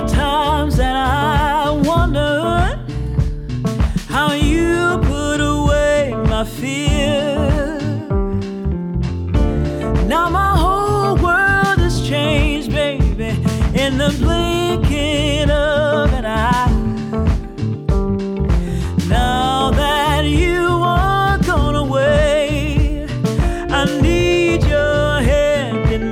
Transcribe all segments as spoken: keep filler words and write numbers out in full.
times that I wondered how you put away my fear. Now my whole world has changed, baby, in the blinking of an eye. Now that you are gone away, I need your hand in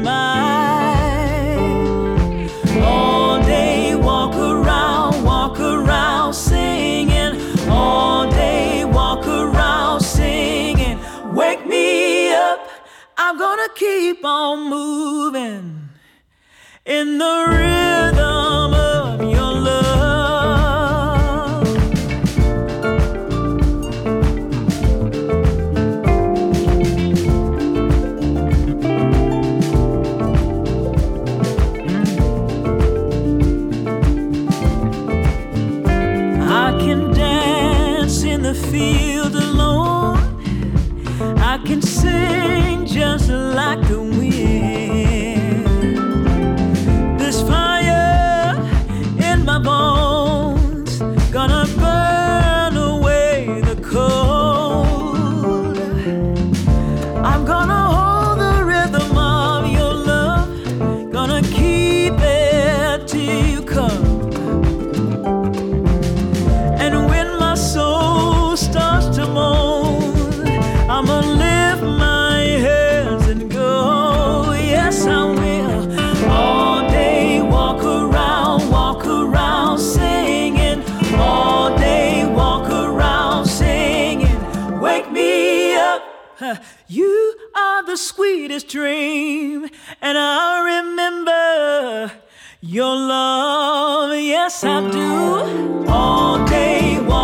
mine. All day walk around, walk around singing. All day walk around singing. Wake me up, I'm gonna keep on moving in the rhythm of your love. I can dance in the field alone. I can sing just like the wind. This fire in my bones gonna burn away the cold. I'm gonna hold the rhythm of your love, gonna keep it till you come. And when my soul starts to moan, I'ma lift my hands and go, yes I will. All day walk around, walk around singing. All day walk around singing. Wake me up, you are the sweetest dream, and I remember your love, yes I do. All day walk